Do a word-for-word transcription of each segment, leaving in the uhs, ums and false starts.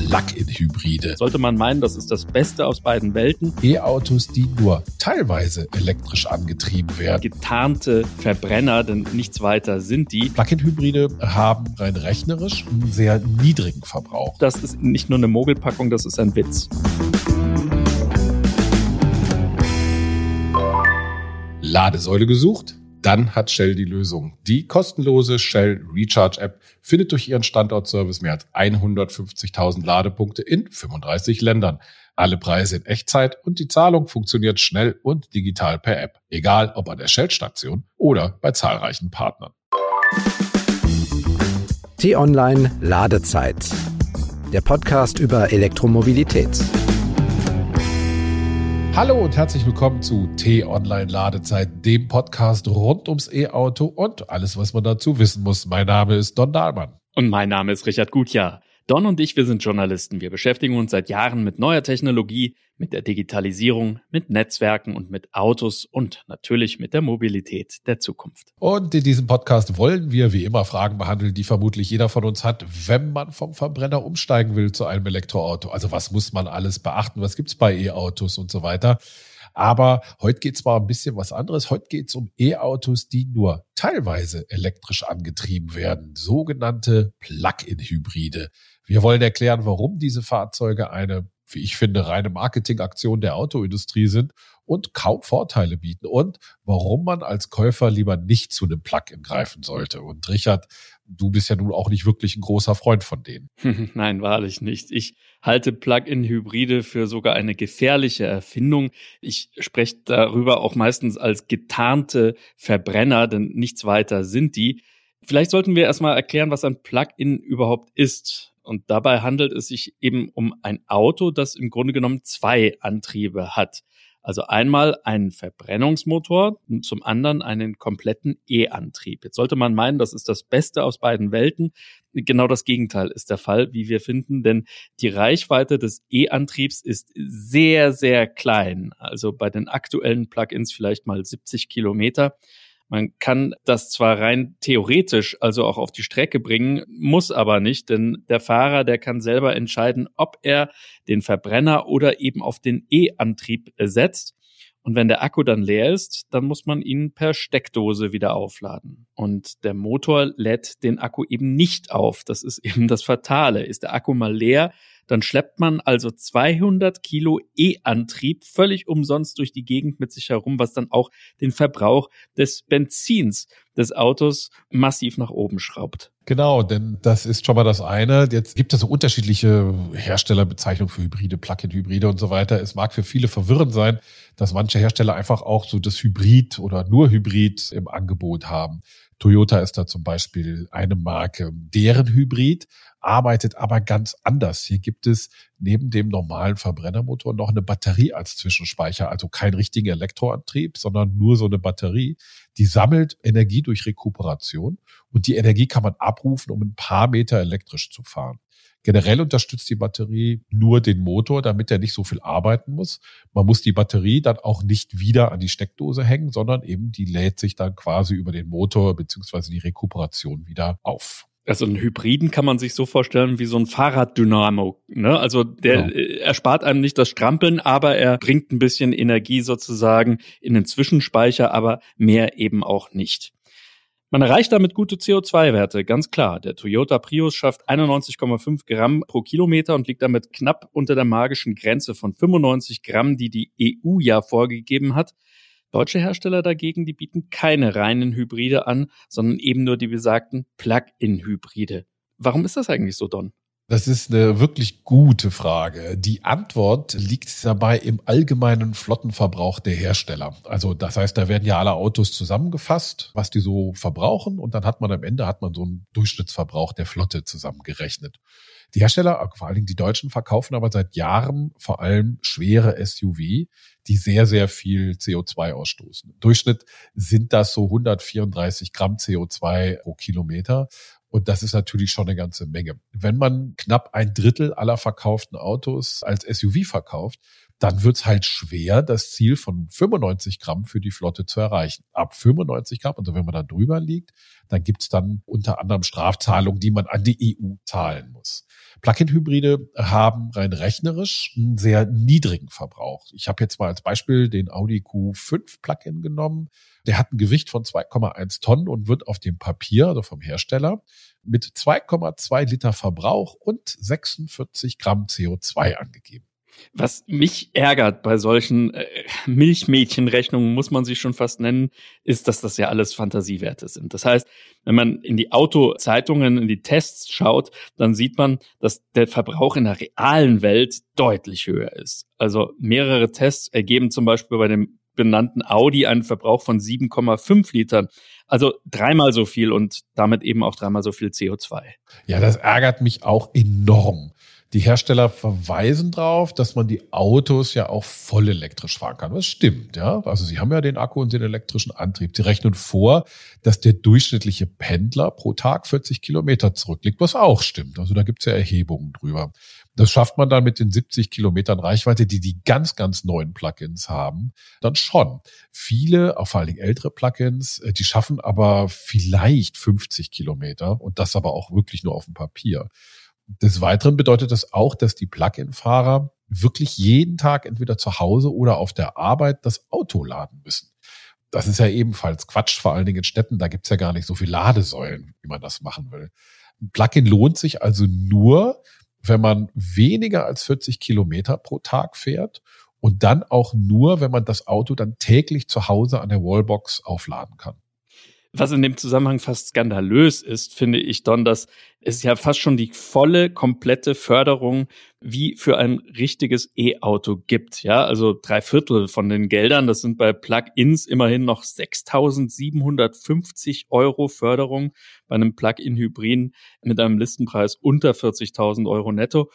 Plug-in-Hybride. Sollte man meinen, das ist das Beste aus beiden Welten. E-Autos, die nur teilweise elektrisch angetrieben werden. Getarnte Verbrenner, denn nichts weiter sind die. Plug-in-Hybride haben rein rechnerisch einen sehr niedrigen Verbrauch. Das ist nicht nur eine Mogelpackung, das ist ein Witz. Ladesäule gesucht? Dann hat Shell die Lösung. Die kostenlose Shell Recharge App findet durch ihren Standortservice mehr als hundertfünfzigtausend Ladepunkte in fünfunddreißig Ländern. Alle Preise in Echtzeit und die Zahlung funktioniert schnell und digital per App. Egal ob an der Shell-Station oder bei zahlreichen Partnern. T-Online Ladezeit. Der Podcast über Elektromobilität. Hallo und herzlich willkommen zu T-Online Ladezeit, dem Podcast rund ums E-Auto und alles, was man dazu wissen muss. Mein Name ist Don Dahlmann. Und mein Name ist Richard Gutjahr. Don und ich, wir sind Journalisten. Wir beschäftigen uns seit Jahren mit neuer Technologie, mit der Digitalisierung, mit Netzwerken und mit Autos und natürlich mit der Mobilität der Zukunft. Und in diesem Podcast wollen wir wie immer Fragen behandeln, die vermutlich jeder von uns hat, wenn man vom Verbrenner umsteigen will zu einem Elektroauto. Also was muss man alles beachten? Was gibt's bei E-Autos und so weiter? Aber heute geht's mal ein bisschen was anderes. Heute geht's um E-Autos, die nur teilweise elektrisch angetrieben werden, sogenannte Plug-in-Hybride. Wir wollen erklären, warum diese Fahrzeuge eine, wie ich finde, reine Marketingaktion der Autoindustrie sind und kaum Vorteile bieten und warum man als Käufer lieber nicht zu einem Plug-in greifen sollte. Und Richard, du bist ja nun auch nicht wirklich ein großer Freund von denen. Nein, wahrlich nicht. Ich halte Plug-in-Hybride für sogar eine gefährliche Erfindung. Ich spreche darüber auch meistens als getarnte Verbrenner, denn nichts weiter sind die. Vielleicht sollten wir erstmal erklären, was ein Plug-in überhaupt ist. Und dabei handelt es sich eben um ein Auto, das im Grunde genommen zwei Antriebe hat. Also einmal einen Verbrennungsmotor und zum anderen einen kompletten E-Antrieb. Jetzt sollte man meinen, das ist das Beste aus beiden Welten. Genau das Gegenteil ist der Fall, wie wir finden, denn die Reichweite des E-Antriebs ist sehr, sehr klein. Also bei den aktuellen Plug-ins vielleicht mal siebzig Kilometer. Man kann das zwar rein theoretisch also auch auf die Strecke bringen, muss aber nicht, denn der Fahrer, der kann selber entscheiden, ob er den Verbrenner oder eben auf den E-Antrieb setzt. Und wenn der Akku dann leer ist, dann muss man ihn per Steckdose wieder aufladen. Und der Motor lädt den Akku eben nicht auf. Das ist eben das Fatale. Ist der Akku mal leer, dann schleppt man also zweihundert Kilo E-Antrieb völlig umsonst durch die Gegend mit sich herum, was dann auch den Verbrauch des Benzins des Autos massiv nach oben schraubt. Genau, denn das ist schon mal das eine. Jetzt gibt es so unterschiedliche Herstellerbezeichnungen für Hybride, Plug-in-Hybride und so weiter. Es mag für viele verwirrend sein, dass manche Hersteller einfach auch so das Hybrid oder nur Hybrid im Angebot haben. Toyota ist da zum Beispiel eine Marke. Deren Hybrid arbeitet aber ganz anders. Hier gibt es neben dem normalen Verbrennermotor noch eine Batterie als Zwischenspeicher, also kein richtiger Elektroantrieb, sondern nur so eine Batterie. Die sammelt Energie durch Rekuperation und die Energie kann man abrufen, um ein paar Meter elektrisch zu fahren. Generell unterstützt die Batterie nur den Motor, damit er nicht so viel arbeiten muss. Man muss die Batterie dann auch nicht wieder an die Steckdose hängen, sondern eben die lädt sich dann quasi über den Motor bzw. die Rekuperation wieder auf. Also einen Hybriden kann man sich so vorstellen wie so ein Fahrraddynamo, ne? Also der genau. erspart einem nicht das Strampeln, aber er bringt ein bisschen Energie sozusagen in den Zwischenspeicher, aber mehr eben auch nicht. Man erreicht damit gute C O zwei Werte, ganz klar. Der Toyota Prius schafft einundneunzig Komma fünf Gramm pro Kilometer und liegt damit knapp unter der magischen Grenze von fünfundneunzig Gramm, die die E U ja vorgegeben hat. Deutsche Hersteller dagegen, die bieten keine reinen Hybride an, sondern eben nur die besagten Plug-in-Hybride. Warum ist das eigentlich so, Don? Das ist eine wirklich gute Frage. Die Antwort liegt dabei im allgemeinen Flottenverbrauch der Hersteller. Also das heißt, da werden ja alle Autos zusammengefasst, was die so verbrauchen, und dann hat man am Ende hat man so einen Durchschnittsverbrauch der Flotte zusammengerechnet. Die Hersteller, vor allen Dingen die Deutschen, verkaufen aber seit Jahren vor allem schwere S U V, die sehr, sehr viel C O zwei ausstoßen. Im Durchschnitt sind das so hundertvierunddreißig Gramm C O zwei pro Kilometer. Und das ist natürlich schon eine ganze Menge. Wenn man knapp ein Drittel aller verkauften Autos als S U V verkauft, dann wird's halt schwer, das Ziel von fünfundneunzig Gramm für die Flotte zu erreichen. Ab fünfundneunzig Gramm, also wenn man da drüber liegt, dann gibt's dann unter anderem Strafzahlungen, die man an die E U zahlen muss. Plug-in-Hybride haben rein rechnerisch einen sehr niedrigen Verbrauch. Ich habe jetzt mal als Beispiel den Audi Q fünf Plug-in genommen. Der hat ein Gewicht von zwei Komma eins Tonnen und wird auf dem Papier, also vom Hersteller, mit zwei Komma zwei Liter Verbrauch und sechsundvierzig Gramm C O zwei angegeben. Was mich ärgert bei solchen äh, Milchmädchenrechnungen, muss man sie schon fast nennen, ist, dass das ja alles Fantasiewerte sind. Das heißt, wenn man in die Autozeitungen, in die Tests schaut, dann sieht man, dass der Verbrauch in der realen Welt deutlich höher ist. Also mehrere Tests ergeben zum Beispiel bei dem benannten Audi einen Verbrauch von sieben Komma fünf Litern. Also dreimal so viel und damit eben auch dreimal so viel C O zwei. Ja, das ärgert mich auch enorm. Die Hersteller verweisen darauf, dass man die Autos ja auch voll elektrisch fahren kann. Das stimmt, ja. Also sie haben ja den Akku und den elektrischen Antrieb. Sie rechnen vor, dass der durchschnittliche Pendler pro Tag vierzig Kilometer zurücklegt, was auch stimmt. Also da gibt's ja Erhebungen drüber. Das schafft man dann mit den siebzig Kilometern Reichweite, die die ganz, ganz neuen Plugins haben, dann schon. Viele, auch vor allen Dingen ältere Plugins, die schaffen aber vielleicht fünfzig Kilometer und das aber auch wirklich nur auf dem Papier. Des Weiteren bedeutet das auch, dass die Plug-in-Fahrer wirklich jeden Tag entweder zu Hause oder auf der Arbeit das Auto laden müssen. Das ist ja ebenfalls Quatsch, vor allen Dingen in Städten. Da gibt's ja gar nicht so viele Ladesäulen, wie man das machen will. Ein Plug-in lohnt sich also nur, wenn man weniger als vierzig Kilometer pro Tag fährt und dann auch nur, wenn man das Auto dann täglich zu Hause an der Wallbox aufladen kann. Was in dem Zusammenhang fast skandalös ist, finde ich, Don, dass es ja fast schon die volle, komplette Förderung wie für ein richtiges E-Auto gibt. Ja, also drei Viertel von den Geldern, das sind bei Plug-ins immerhin noch sechstausendsiebenhundertfünfzig Euro Förderung bei einem Plug-in-Hybriden mit einem Listenpreis unter vierzigtausend Euro netto,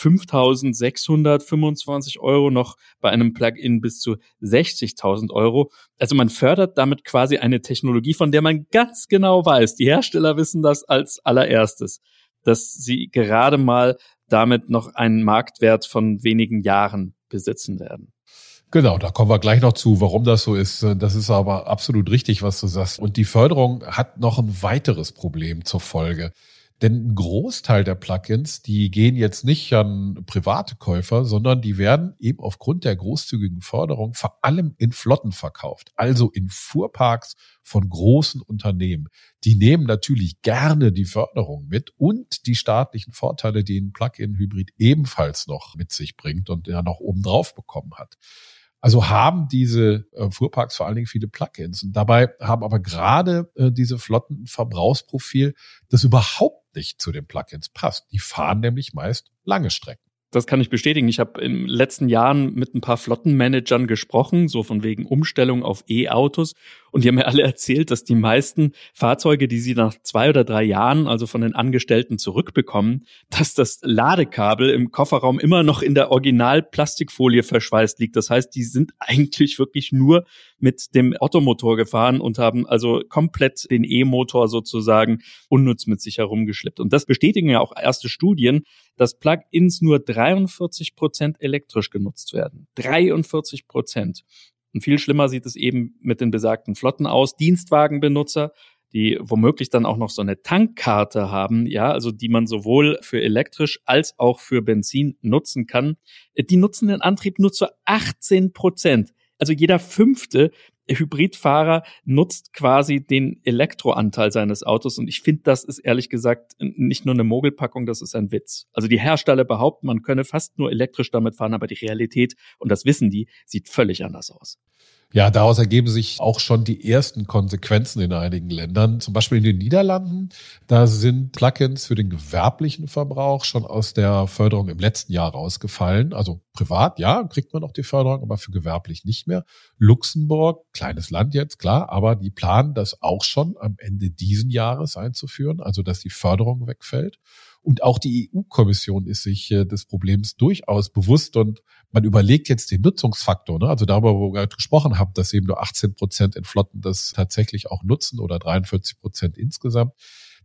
fünftausendsechshundertfünfundzwanzig Euro noch bei einem Plug-in bis zu sechzigtausend Euro. Also man fördert damit quasi eine Technologie, von der man ganz genau weiß, die Hersteller wissen das als allererstes, dass sie gerade mal damit noch einen Marktwert von wenigen Jahren besitzen werden. Genau, da kommen wir gleich noch zu, warum das so ist. Das ist aber absolut richtig, was du sagst. Und die Förderung hat noch ein weiteres Problem zur Folge. Denn ein Großteil der Plugins, die gehen jetzt nicht an private Käufer, sondern die werden eben aufgrund der großzügigen Förderung vor allem in Flotten verkauft, also in Fuhrparks von großen Unternehmen. Die nehmen natürlich gerne die Förderung mit und die staatlichen Vorteile, die ein Plug-in-Hybrid ebenfalls noch mit sich bringt und der noch oben drauf bekommen hat. Also haben diese äh, Fuhrparks vor allen Dingen viele Plugins. Und dabei haben aber gerade äh, diese Flotten ein Verbrauchsprofil, das überhaupt nicht zu den Plugins passt. Die fahren nämlich meist lange Strecken. Das kann ich bestätigen. Ich habe in den letzten Jahren mit ein paar Flottenmanagern gesprochen, so von wegen Umstellung auf E-Autos. Und die haben mir alle erzählt, dass die meisten Fahrzeuge, die sie nach zwei oder drei Jahren, also von den Angestellten zurückbekommen, dass das Ladekabel im Kofferraum immer noch in der Original-Plastikfolie verschweißt liegt. Das heißt, die sind eigentlich wirklich nur mit dem Ottomotor gefahren und haben also komplett den E-Motor sozusagen unnütz mit sich herumgeschleppt. Und das bestätigen ja auch erste Studien, dass Plug-ins nur dreiundvierzig Prozent elektrisch genutzt werden. dreiundvierzig Prozent. Und viel schlimmer sieht es eben mit den besagten Flotten aus. Dienstwagenbenutzer, die womöglich dann auch noch so eine Tankkarte haben, ja, also die man sowohl für elektrisch als auch für Benzin nutzen kann, die nutzen den Antrieb nur zu achtzehn Prozent. Also jeder fünfte Hybridfahrer nutzt quasi den Elektroanteil seines Autos. Und ich finde, das ist ehrlich gesagt nicht nur eine Mogelpackung, das ist ein Witz. Also die Hersteller behaupten, man könne fast nur elektrisch damit fahren, aber die Realität, und das wissen die, sieht völlig anders aus. Ja, daraus ergeben sich auch schon die ersten Konsequenzen in einigen Ländern. Zum Beispiel in den Niederlanden, da sind Plugins für den gewerblichen Verbrauch schon aus der Förderung im letzten Jahr rausgefallen. Also privat, ja, kriegt man noch die Förderung, aber für gewerblich nicht mehr. Luxemburg, kleines Land jetzt, klar, aber die planen das auch schon am Ende diesen Jahres einzuführen, also dass die Förderung wegfällt. Und auch die E U-Kommission ist sich äh, des Problems durchaus bewusst und man überlegt jetzt den Nutzungsfaktor, ne? Also darüber, wo wir gerade gesprochen haben, dass eben nur achtzehn Prozent in Flotten das tatsächlich auch nutzen oder dreiundvierzig Prozent insgesamt.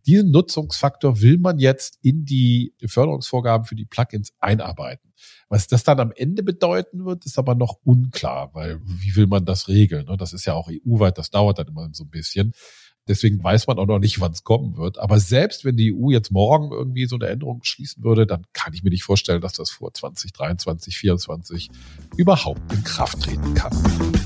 Diesen Nutzungsfaktor will man jetzt in die Förderungsvorgaben für die Plugins einarbeiten. Was das dann am Ende bedeuten wird, ist aber noch unklar, weil wie will man das regeln? Das ist ja auch E U-weit, das dauert dann immer so ein bisschen. Deswegen weiß man auch noch nicht, wann es kommen wird. Aber selbst wenn die E U jetzt morgen irgendwie so eine Änderung beschließen würde, dann kann ich mir nicht vorstellen, dass das vor zwanzig dreiundzwanzig, vierundzwanzig überhaupt in Kraft treten kann.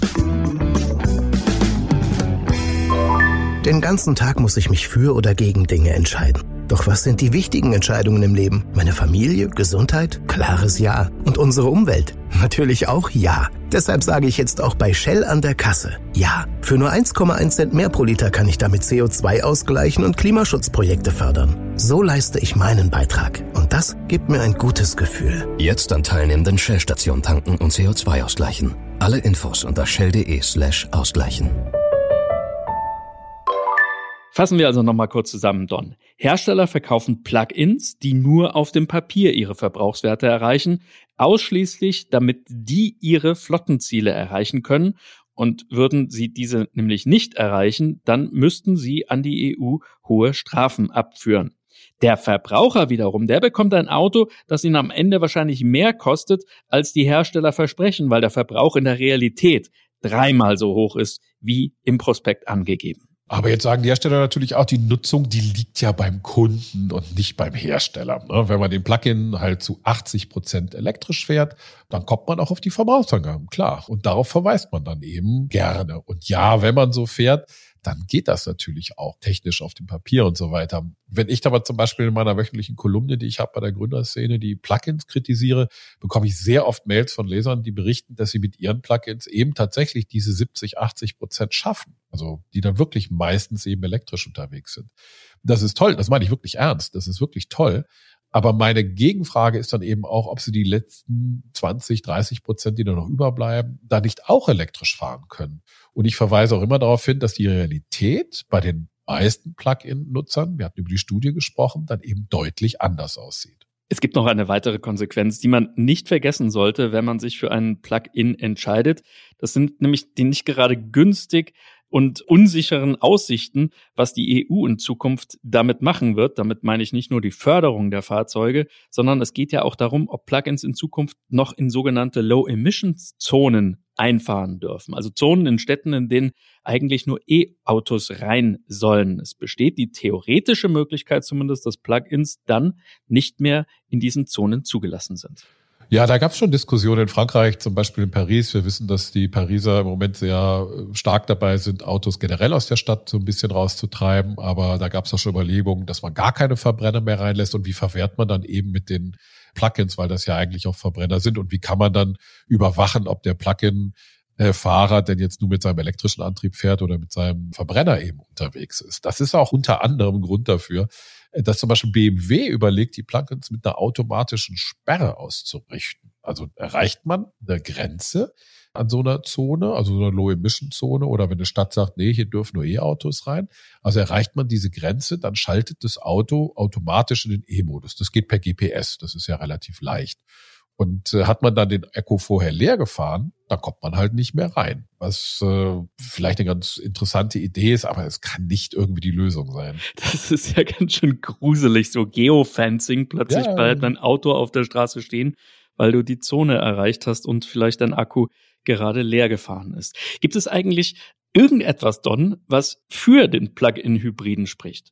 Den ganzen Tag muss ich mich für oder gegen Dinge entscheiden. Doch was sind die wichtigen Entscheidungen im Leben? Meine Familie, Gesundheit? Klares Ja. Und unsere Umwelt? Natürlich auch Ja. Deshalb sage ich jetzt auch bei Shell an der Kasse Ja. Für nur eins Komma eins Cent mehr pro Liter kann ich damit C O zwei ausgleichen und Klimaschutzprojekte fördern. So leiste ich meinen Beitrag. Und das gibt mir ein gutes Gefühl. Jetzt an teilnehmenden Shell-Stationen tanken und C O zwei ausgleichen. Alle Infos unter shell.de slash ausgleichen. Fassen wir also nochmal kurz zusammen, Don. Hersteller verkaufen Plugins, die nur auf dem Papier ihre Verbrauchswerte erreichen, ausschließlich damit die ihre Flottenziele erreichen können. Und würden sie diese nämlich nicht erreichen, dann müssten sie an die E U hohe Strafen abführen. Der Verbraucher wiederum, der bekommt ein Auto, das ihn am Ende wahrscheinlich mehr kostet, als die Hersteller versprechen, weil der Verbrauch in der Realität dreimal so hoch ist, wie im Prospekt angegeben. Aber jetzt sagen die Hersteller natürlich auch, die Nutzung, die liegt ja beim Kunden und nicht beim Hersteller. Wenn man den Plug-in halt zu achtzig Prozent elektrisch fährt, dann kommt man auch auf die Verbrauchsangaben, klar. Und darauf verweist man dann eben gerne. Und ja, wenn man so fährt, dann geht das natürlich auch technisch auf dem Papier und so weiter. Wenn ich aber zum Beispiel in meiner wöchentlichen Kolumne, die ich habe bei der Gründerszene, die Plugins kritisiere, bekomme ich sehr oft Mails von Lesern, die berichten, dass sie mit ihren Plugins eben tatsächlich diese siebzig, achtzig Prozent schaffen. Also die dann wirklich meistens eben elektrisch unterwegs sind. Das ist toll, das meine ich wirklich ernst, das ist wirklich toll. Aber meine Gegenfrage ist dann eben auch, ob sie die letzten zwanzig, dreißig Prozent, die da noch überbleiben, da nicht auch elektrisch fahren können. Und ich verweise auch immer darauf hin, dass die Realität bei den meisten Plug-in-Nutzern, wir hatten über die Studie gesprochen, dann eben deutlich anders aussieht. Es gibt noch eine weitere Konsequenz, die man nicht vergessen sollte, wenn man sich für einen Plug-in entscheidet. Das sind nämlich die nicht gerade günstig und unsicheren Aussichten, was die E U in Zukunft damit machen wird. Damit meine ich nicht nur die Förderung der Fahrzeuge, sondern es geht ja auch darum, ob Plugins in Zukunft noch in sogenannte Low-Emissions-Zonen einfahren dürfen. Also Zonen in Städten, in denen eigentlich nur E-Autos rein sollen. Es besteht die theoretische Möglichkeit zumindest, dass Plugins dann nicht mehr in diesen Zonen zugelassen sind. Ja, da gab es schon Diskussionen in Frankreich, zum Beispiel in Paris. Wir wissen, dass die Pariser im Moment sehr stark dabei sind, Autos generell aus der Stadt so ein bisschen rauszutreiben. Aber da gab es auch schon Überlegungen, dass man gar keine Verbrenner mehr reinlässt. Und wie verfährt man dann eben mit den Plugins, weil das ja eigentlich auch Verbrenner sind. Und wie kann man dann überwachen, ob der Plugin-Fahrer denn jetzt nur mit seinem elektrischen Antrieb fährt oder mit seinem Verbrenner eben unterwegs ist. Das ist auch unter anderem ein Grund dafür, dass zum Beispiel B M W überlegt, die Plugins mit einer automatischen Sperre auszurichten. Also erreicht man eine Grenze an so einer Zone, also so einer Low-Emission-Zone, oder wenn eine Stadt sagt, nee, hier dürfen nur E-Autos rein. Also erreicht man diese Grenze, dann schaltet das Auto automatisch in den E-Modus. Das geht per G P S, das ist ja relativ leicht. Und äh, hat man dann den Akku vorher leer gefahren, dann kommt man halt nicht mehr rein. Was äh, vielleicht eine ganz interessante Idee ist, aber es kann nicht irgendwie die Lösung sein. Das ist ja ganz schön gruselig, so Geofencing. Plötzlich ja, bleibt dein Auto auf der Straße stehen, weil du die Zone erreicht hast und vielleicht dein Akku gerade leer gefahren ist. Gibt es eigentlich irgendetwas, Don, was für den Plug-in-Hybriden spricht?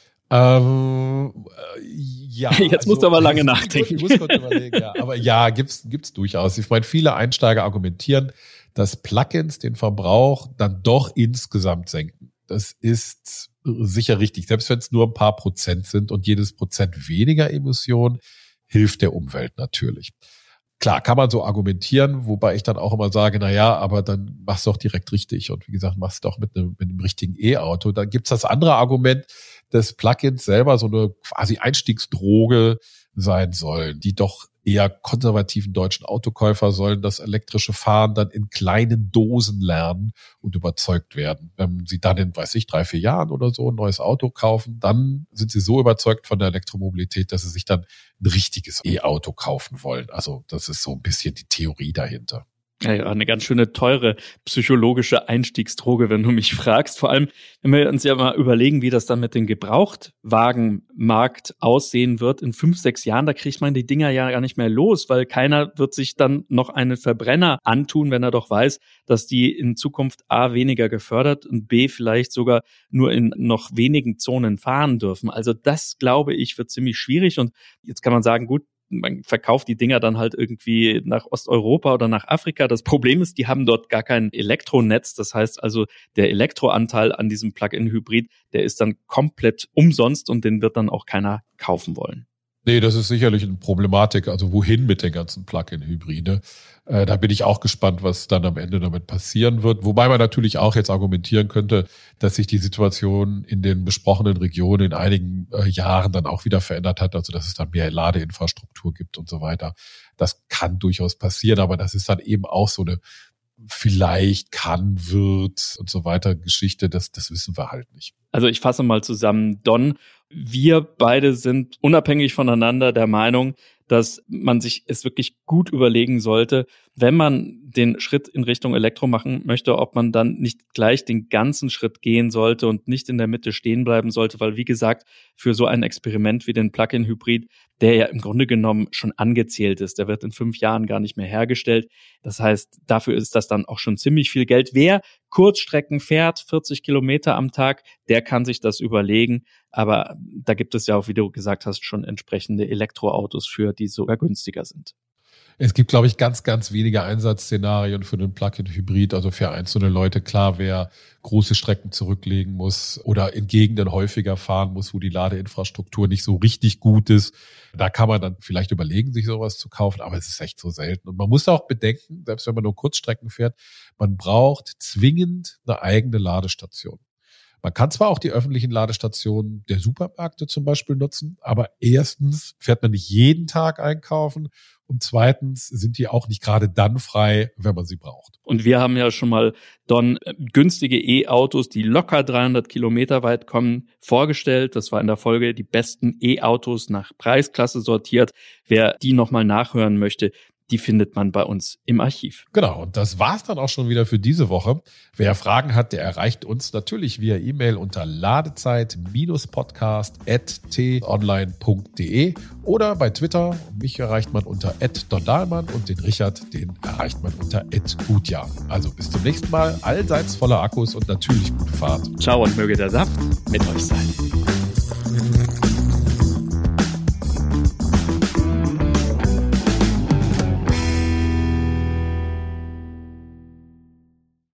Ähm, ja. Jetzt also, musst du aber lange nachdenken. Ich muss kurz überlegen, ja. Aber ja, gibt's, gibt's durchaus. Ich meine, viele Einsteiger argumentieren, dass Plugins den Verbrauch dann doch insgesamt senken. Das ist sicher richtig. Selbst wenn es nur ein paar Prozent sind und jedes Prozent weniger Emission hilft der Umwelt natürlich. Klar, kann man so argumentieren, wobei ich dann auch immer sage, na ja, aber dann mach's doch direkt richtig. Und wie gesagt, mach's doch mit einem, mit einem richtigen E-Auto. Dann gibt's das andere Argument, dass Plugins selber so eine quasi Einstiegsdroge sein sollen, die doch eher konservativen deutschen Autokäufer sollen das elektrische Fahren dann in kleinen Dosen lernen und überzeugt werden. Wenn sie dann in, weiß ich, drei, vier Jahren oder so ein neues Auto kaufen, dann sind sie so überzeugt von der Elektromobilität, dass sie sich dann ein richtiges E-Auto kaufen wollen. Also das ist so ein bisschen die Theorie dahinter. Ja, eine ganz schöne teure psychologische Einstiegsdroge, wenn du mich fragst. Vor allem, wenn wir uns ja mal überlegen, wie das dann mit dem Gebrauchtwagenmarkt aussehen wird in fünf, sechs Jahren, da kriegt man die Dinger ja gar nicht mehr los, weil keiner wird sich dann noch einen Verbrenner antun, wenn er doch weiß, dass die in Zukunft A, weniger gefördert und B, vielleicht sogar nur in noch wenigen Zonen fahren dürfen. Also das, glaube ich, wird ziemlich schwierig. Und jetzt kann man sagen, gut, man verkauft die Dinger dann halt irgendwie nach Osteuropa oder nach Afrika. Das Problem ist, die haben dort gar kein Elektronetz. Das heißt also, der Elektroanteil an diesem Plug-in-Hybrid, der ist dann komplett umsonst und den wird dann auch keiner kaufen wollen. Nee, das ist sicherlich eine Problematik. Also wohin mit den ganzen Plug-in-Hybride? Äh, da bin ich auch gespannt, was dann am Ende damit passieren wird. Wobei man natürlich auch jetzt argumentieren könnte, dass sich die Situation in den besprochenen Regionen in einigen äh, Jahren dann auch wieder verändert hat. Also dass es dann mehr Ladeinfrastruktur gibt und so weiter. Das kann durchaus passieren, aber das ist dann eben auch so eine vielleicht, kann, wird und so weiter Geschichte. Das, das wissen wir halt nicht. Also ich fasse mal zusammen, Don, wir beide sind unabhängig voneinander der Meinung, dass man sich es wirklich gut überlegen sollte, wenn man den Schritt in Richtung Elektro machen möchte, ob man dann nicht gleich den ganzen Schritt gehen sollte und nicht in der Mitte stehen bleiben sollte, weil wie gesagt, für so ein Experiment wie den Plug-in-Hybrid, der ja im Grunde genommen schon angezählt ist, der wird in fünf Jahren gar nicht mehr hergestellt. Das heißt, dafür ist das dann auch schon ziemlich viel Geld. Wer Kurzstrecken fährt, vierzig Kilometer am Tag, der kann sich das überlegen. Aber da gibt es ja auch, wie du gesagt hast, schon entsprechende Elektroautos für, die sogar günstiger sind. Es gibt, glaube ich, ganz, ganz wenige Einsatzszenarien für den Plug-in-Hybrid. Also für einzelne Leute, klar, wer große Strecken zurücklegen muss oder in Gegenden häufiger fahren muss, wo die Ladeinfrastruktur nicht so richtig gut ist. Da kann man dann vielleicht überlegen, sich sowas zu kaufen, aber es ist echt so selten. Und man muss auch bedenken, selbst wenn man nur Kurzstrecken fährt, man braucht zwingend eine eigene Ladestation. Man kann zwar auch die öffentlichen Ladestationen der Supermärkte zum Beispiel nutzen, aber erstens fährt man nicht jeden Tag einkaufen und zweitens sind die auch nicht gerade dann frei, wenn man sie braucht. Und wir haben ja schon mal, Don, günstige E-Autos, die locker dreihundert Kilometer weit kommen, vorgestellt. Das war in der Folge die besten E-Autos nach Preisklasse sortiert. Wer die nochmal nachhören möchte, die findet man bei uns im Archiv. Genau, und das war's dann auch schon wieder für diese Woche. Wer Fragen hat, der erreicht uns natürlich via E-Mail unter ladezeit podcast at t online punkt de oder bei Twitter. Mich erreicht man unter at don dahlmann und den Richard, den erreicht man unter at gutjahr. Also bis zum nächsten Mal, allseits voller Akkus und natürlich gute Fahrt. Ciao und möge der Saft mit euch sein.